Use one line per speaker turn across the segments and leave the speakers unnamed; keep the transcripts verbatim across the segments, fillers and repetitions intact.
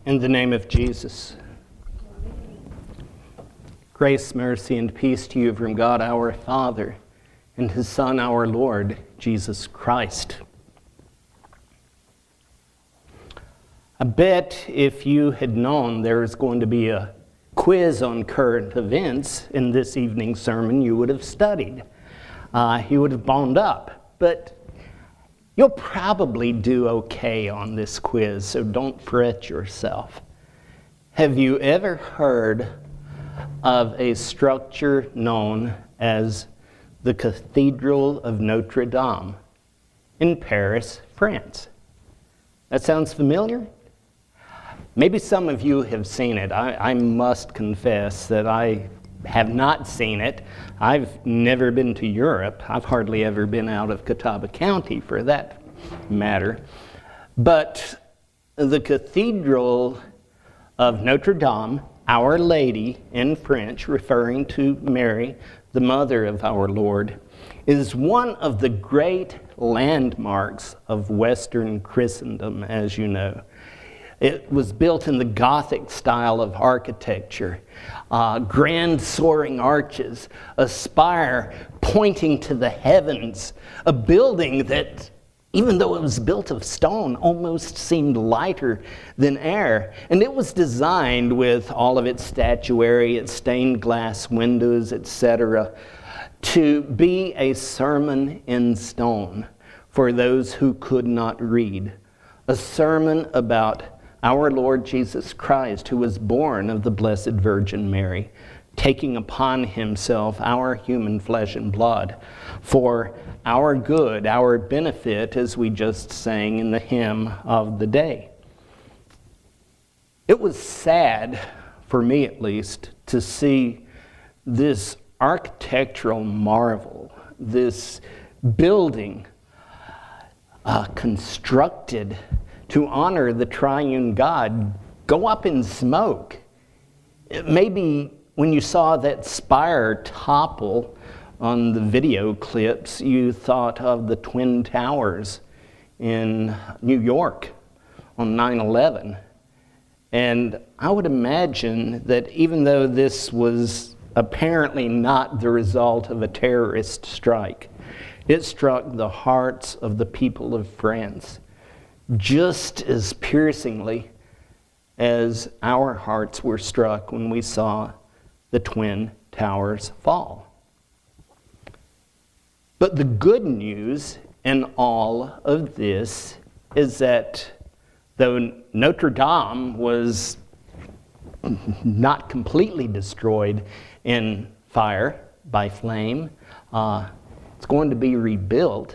In the name of Jesus. Grace, mercy, and peace to you from God our Father and His Son, our Lord, Jesus Christ. I bet if you had known there was going to be a quiz on current events in this evening's sermon, you would have studied. Uh, you would have boned up. But you'll probably do okay on this quiz, so don't fret yourself. Have you ever heard of a structure known as the Cathedral of Notre Dame in Paris, France? That sounds familiar? Maybe some of you have seen it. I, I must confess that I have not seen it. I've never been to Europe. I've hardly ever been out of Catawba County for that matter. But the Cathedral of Notre Dame, Our Lady in French, referring to Mary, the mother of our Lord, is one of the great landmarks of Western Christendom, as you know. It was built in the Gothic style of architecture. Uh, grand soaring arches, a spire pointing to the heavens, a building that, even though it was built of stone, almost seemed lighter than air. And it was designed with all of its statuary, its stained glass windows, et cetera, to be a sermon in stone for those who could not read. A sermon about our Lord Jesus Christ, who was born of the Blessed Virgin Mary, taking upon himself our human flesh and blood for our good, our benefit, as we just sang in the hymn of the day. It was sad, for me at least, to see this architectural marvel, this building uh, constructed to honor the triune God, go up in smoke. Maybe when you saw that spire topple on the video clips, you thought of the Twin Towers in New York on nine eleven. And I would imagine that even though this was apparently not the result of a terrorist strike, it struck the hearts of the people of France just as piercingly as our hearts were struck when we saw the Twin Towers fall. But the good news in all of this is that though Notre Dame was not completely destroyed in fire by flame, uh, it's going to be rebuilt.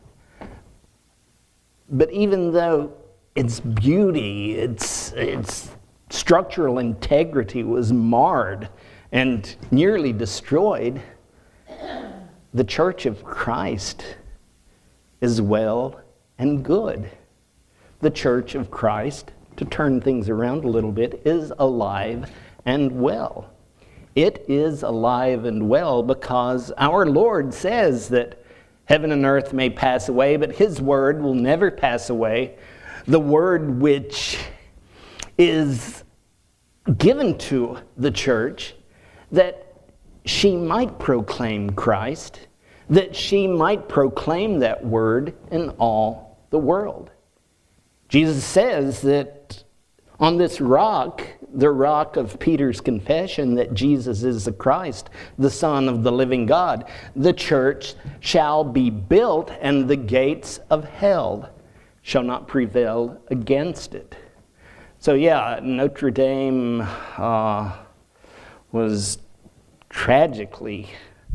But even though its beauty, its, its structural integrity was marred and nearly destroyed, the Church of Christ is well and good. The Church of Christ, to turn things around a little bit, is alive and well. It is alive and well because our Lord says that heaven and earth may pass away, but His word will never pass away. The word which is given to the church that she might proclaim Christ, that she might proclaim that word in all the world. Jesus says that on this rock, the rock of Peter's confession that Jesus is the Christ, the Son of the living God, the church shall be built, and the gates of hell shall not prevail against it. So yeah, Notre Dame uh, was tragically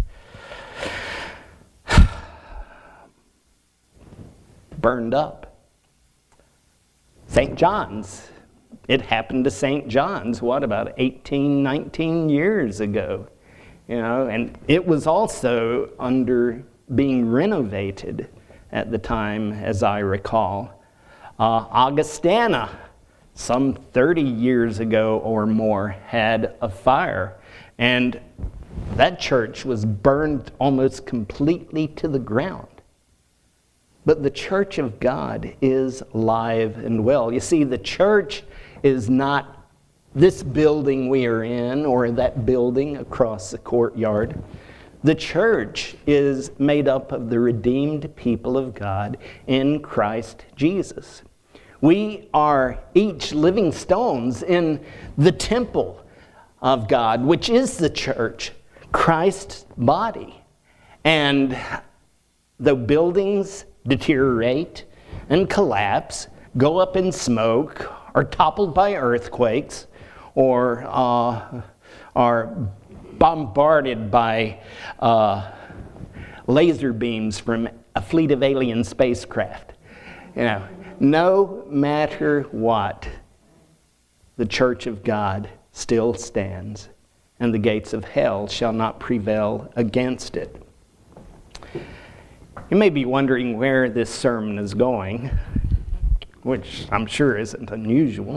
burned up. Saint John's. It happened to Saint John's, what, about eighteen, nineteen years ago? You know, and it was also under being renovated at the time, as I recall. Uh, Augustana, some thirty years ago or more, had a fire, and that church was burned almost completely to the ground. But the church of God is alive and well. You see, the church is not this building we are in or that building across the courtyard. The church is made up of the redeemed people of God in Christ Jesus. We are each living stones in the temple of God, which is the church, Christ's body. And the buildings deteriorate and collapse, go up in smoke, are toppled by earthquakes, or uh, are bombarded by uh, laser beams from a fleet of alien spacecraft. You know, no matter what, the church of God still stands, and the gates of hell shall not prevail against it. You may be wondering where this sermon is going, which I'm sure isn't unusual.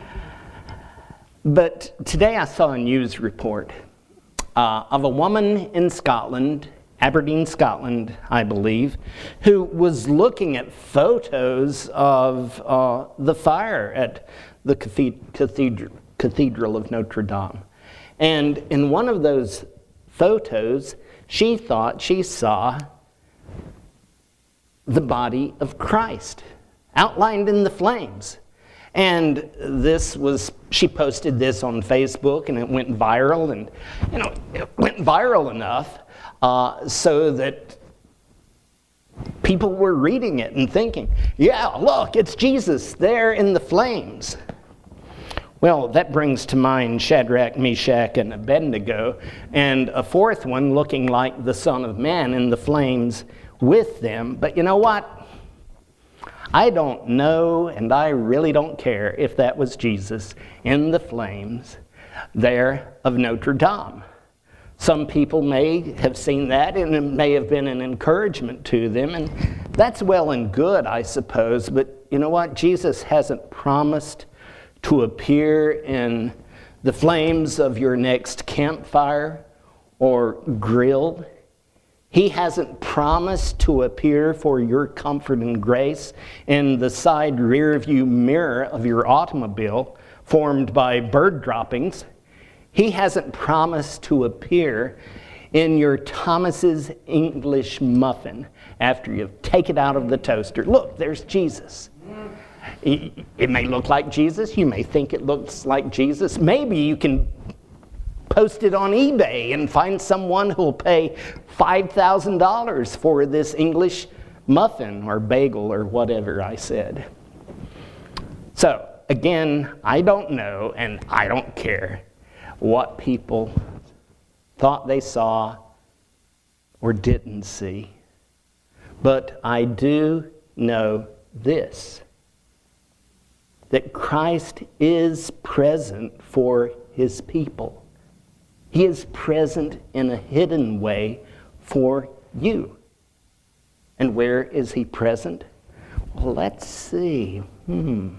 But today I saw a news report uh, of a woman in Scotland, Aberdeen, Scotland, I believe, who was looking at photos of uh, the fire at the cathedral, cathedral of Notre Dame. And in one of those photos, she thought she saw the body of Christ outlined in the flames. And this was, she posted this on Facebook, and it went viral, and you know, it went viral enough uh, so that people were reading it and thinking, yeah, look, it's Jesus there in the flames. Well, that brings to mind Shadrach, Meshach, and Abednego, and a fourth one looking like the Son of Man in the flames with them. But you know what? I don't know, and I really don't care if that was Jesus in the flames there of Notre Dame. Some people may have seen that, and it may have been an encouragement to them, and that's well and good, I suppose. But you know what? Jesus hasn't promised to appear in the flames of your next campfire or grill. He hasn't promised to appear for your comfort and grace in the side rear view mirror of your automobile formed by bird droppings. He hasn't promised to appear in your Thomas's English muffin after you've taken it out of the toaster. Look, there's Jesus. It may look like Jesus. You may think it looks like Jesus. Maybe you can post it on eBay and find someone who'll pay five thousand dollars for this English muffin or bagel or whatever I said. So, again, I don't know and I don't care what people thought they saw or didn't see. But I do know this, that Christ is present for his people. He is present in a hidden way for you. And where is he present? Well, let's see. Hmm.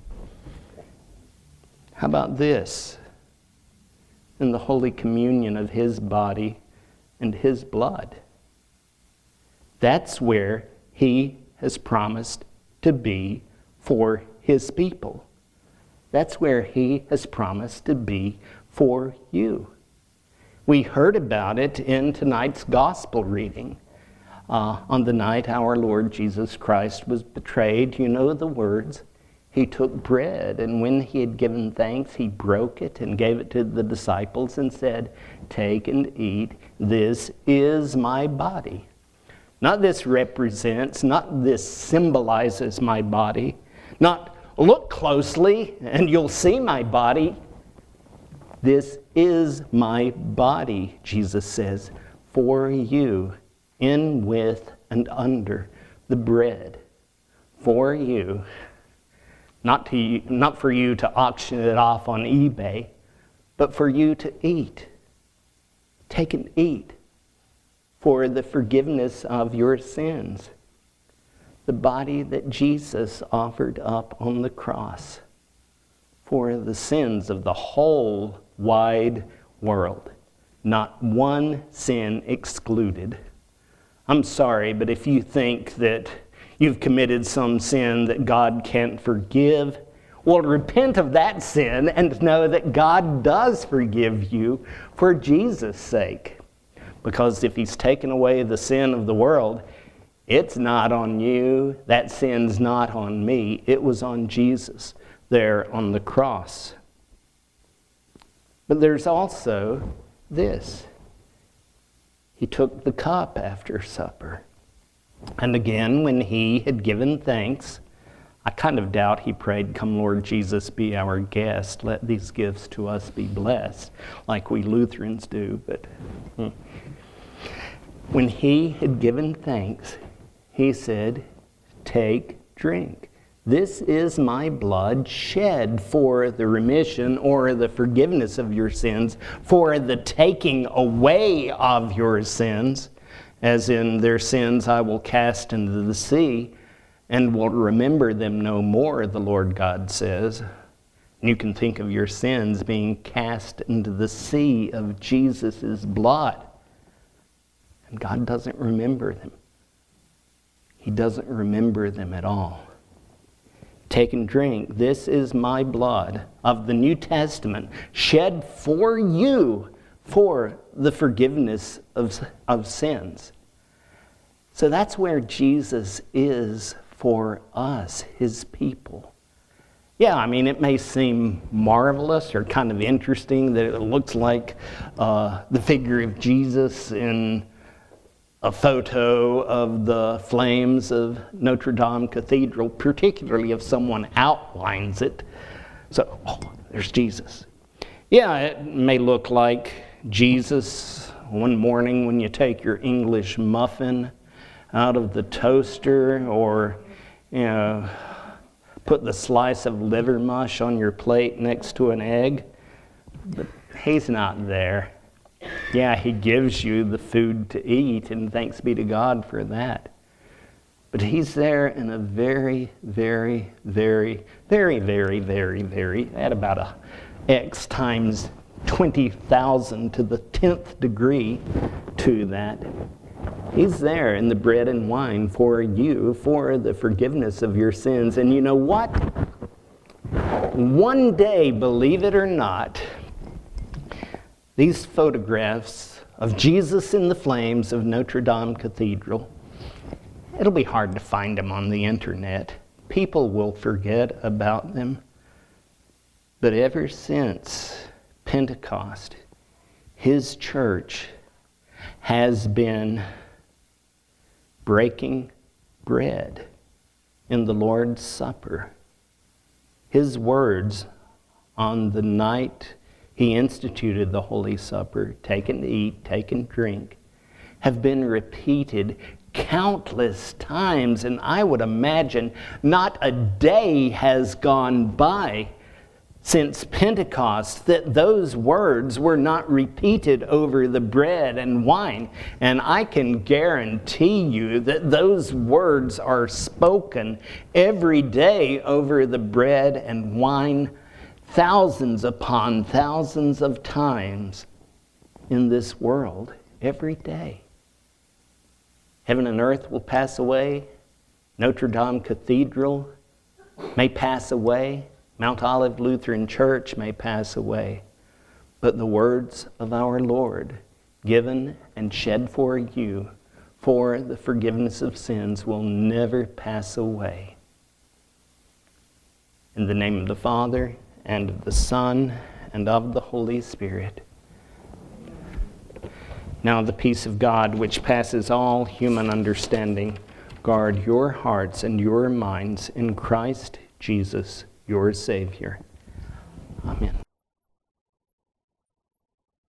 How about this? In the Holy Communion of his body and his blood. That's where he has promised to be for his people. That's where he has promised to be for you. We heard about it in tonight's gospel reading. Uh, on the night our Lord Jesus Christ was betrayed, you know the words. He took bread, and when he had given thanks, he broke it and gave it to the disciples and said, "Take and eat. This is my body." Not this represents, not this symbolizes my body. Not look closely and you'll see my body. This is my body, Jesus says, for you, in, with, and under the bread. For you. Not, to, not for you to auction it off on eBay, but for you to eat. Take and eat for the forgiveness of your sins. The body that Jesus offered up on the cross for the sins of the whole wide world. Not one sin excluded. I'm sorry, but if you think that you've committed some sin that God can't forgive, Well, repent of that sin and know that God does forgive you for Jesus' sake. Because if he's taken away the sin of the world, it's not on you. That sin's not on me. It was on Jesus there on the cross. But there's also this. He took the cup after supper. And again, when he had given thanks, I kind of doubt he prayed, "Come, Lord Jesus, be our guest. Let these gifts to us be blessed," like we Lutherans do. But hmm. when he had given thanks, he said, "Take, drink. This is my blood shed for the remission or the forgiveness of your sins, for the taking away of your sins, as in their sins I will cast into the sea, and will remember them no more," the Lord God says. You can think of your sins being cast into the sea of Jesus' blood. And God doesn't remember them. He doesn't remember them at all. Take and drink. This is my blood of the New Testament, shed for you for the forgiveness of, of sins. So that's where Jesus is for us, his people. Yeah, I mean, it may seem marvelous or kind of interesting that it looks like uh, the figure of Jesus in a photo of the flames of Notre Dame Cathedral, particularly if someone outlines it. So, oh, there's Jesus. Yeah, it may look like Jesus one morning when you take your English muffin out of the toaster, or, you know, put the slice of liver mush on your plate next to an egg. But he's not there. Yeah, he gives you the food to eat, and thanks be to God for that. But he's there in a very, very, very, very, very, very, very, at about a x times twenty thousand to the tenth degree to that. He's there in the bread and wine for you, for the forgiveness of your sins. And you know what? One day, believe it or not, these photographs of Jesus in the flames of Notre Dame Cathedral, it'll be hard to find them on the internet. People will forget about them. But ever since Pentecost, his church has been breaking bread in the Lord's Supper. His words on the night he instituted the Holy Supper, take and eat, take and drink, have been repeated countless times. And I would imagine not a day has gone by since Pentecost that those words were not repeated over the bread and wine. And I can guarantee you that those words are spoken every day over the bread and wine, thousands upon thousands of times in this world every day. Heaven and earth will pass away. Notre Dame Cathedral may pass away. Mount Olive Lutheran Church may pass away. But the words of our Lord, given and shed for you for the forgiveness of sins, will never pass away. In the name of the Father, and of the Son, and of the Holy Spirit. Now the peace of God, which passes all human understanding, guard your hearts and your minds in Christ Jesus, your Savior. Amen.